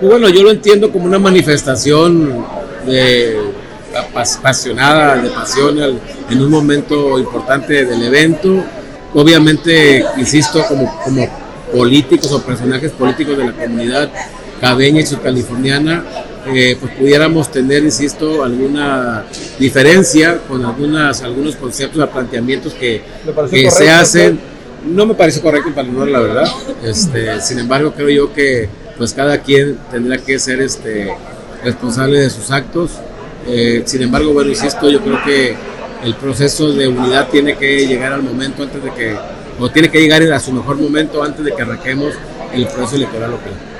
Pues bueno, yo lo entiendo como una manifestación apasionada, de pasión en un momento importante del evento. Obviamente, insisto, como políticos o personajes políticos de la comunidad cabeña y subcaliforniana, pues pudiéramos tener, insisto, alguna diferencia con algunos conceptos o planteamientos que se hacen. No me parece correcto para no, la verdad. Sin embargo, creo yo que pues cada quien tendrá que ser responsable de sus actos. Sin embargo, bueno, insisto, yo creo que el proceso de unidad tiene que llegar al momento tiene que llegar a su mejor momento antes de que arranquemos el proceso electoral local.